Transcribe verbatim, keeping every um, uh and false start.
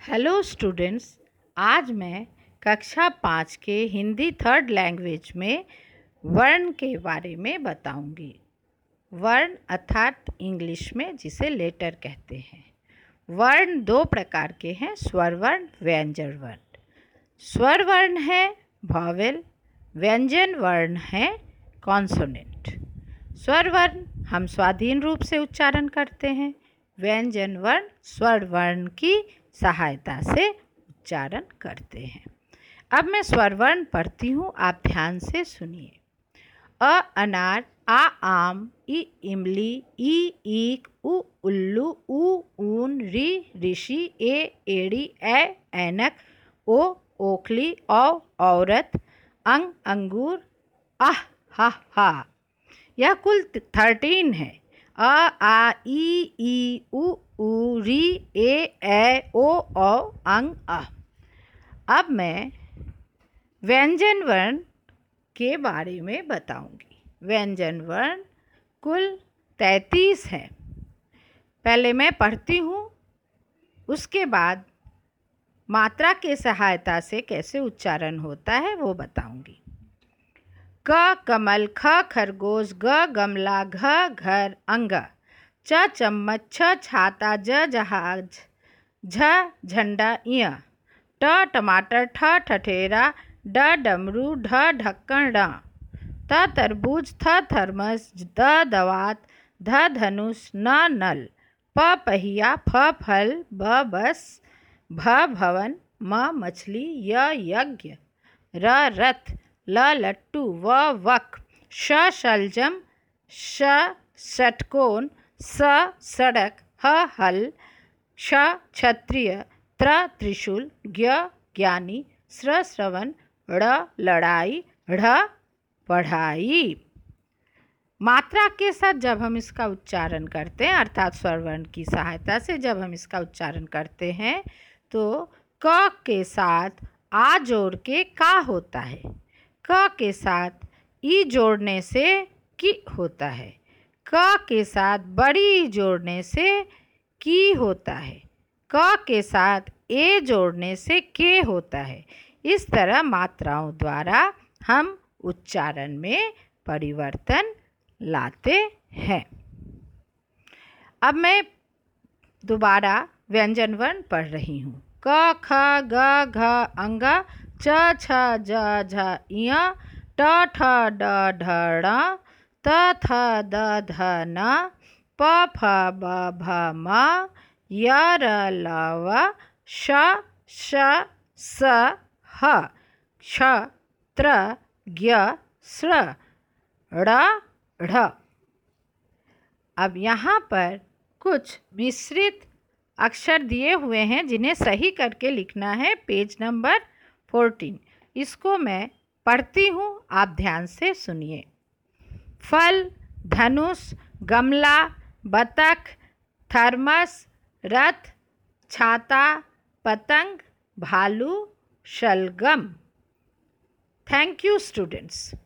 Hello students, आज मैं कक्षा पाँच के हिंदी थर्ड लैंग्वेज में वर्ण के बारे में बताऊंगी। वर्ण अर्थात इंग्लिश में जिसे लेटर कहते हैं। वर्ण दो प्रकार के हैं, स्वर वर्ण, व्यंजन वर्ण। स्वर वर्ण है वॉवेल, व्यंजन वर्ण है कॉन्सोनेंट। स्वर वर्ण हम स्वाधीन रूप से उच्चारण करते हैं, व्यंजन वर्ण स्वर वर्ण की सहायता से उच्चारण करते हैं। अब मैं स्वर वर्ण पढ़ती हूँ, आप ध्यान से सुनिए। अ अनार, आ आम, इ इमली, ई ईख, उ उल्लू, उ ऊन, री ऋषि, ए एड़ी, ए ऐनक, ओ ओखली, औ औरत, अंग अंगूर, आह हा हा। यह कुल थर्टीन है। अ आ ई ई उ ऊ री ए ए ओ औ अंग अ। अब मैं व्यंजन वर्ण के बारे में बताऊंगी। व्यंजन वर्ण कुल तैंतीस हैं। पहले मैं पढ़ती हूँ, उसके बाद मात्रा के सहायता से कैसे उच्चारण होता है वो बताऊंगी। क कमल, ख खरगोश, ग गमला, घ घर अंग, च चम्मच, छ छाता, ज जहाज, झ झंडा इय, ट टमाटर, ठ ठठेरा, ड डमरू, ढ ढक्कन ड, त तरबूज, थ थर्मस, द दवात, ध धनुष, न नल, प पहिया, फ फल, ब बस, भ भवन, म मछली, य यज्ञ, र रथ, ल लट्टू, व वक, श शलजम, श षटकोण, स सड़क, ह हल, क्ष क्षत्रिय, त्र त्रिशूल, ज्ञ ज्ञानी, स्र श्रवण, ड़ लड़ाई, ढ़ पढ़ाई। मात्रा के साथ जब हम इसका उच्चारण करते हैं, अर्थात स्वर वर्ण की सहायता से जब हम इसका उच्चारण करते हैं, तो क के साथ आ जोड़ के का होता है, क के साथ ई जोड़ने से कि होता है, क के साथ बड़ी जोड़ने से की होता है, क के साथ ए जोड़ने से के होता है। इस तरह मात्राओं द्वारा हम उच्चारण में परिवर्तन लाते हैं। अब मैं दोबारा व्यंजन वर्ण पढ़ रही हूँ। क ख ग घ अंग, च छ ज झ इय, ट ठ ड ढ ण, त थ द ध न, प फ ब भ म, य र ल व, श श स ह, क्ष त्र ज्ञ स्र, ड़ ढ़। अब यहाँ पर कुछ मिश्रित अक्षर दिए हुए हैं जिन्हें सही करके लिखना है, पेज नंबर फोर्टीन। इसको मैं पढ़ती हूँ, आप ध्यान से सुनिए। फल, धनुष, गमला, बतख, थर्मस, रथ, छाता, पतंग, भालू, शलगम। Thank you students.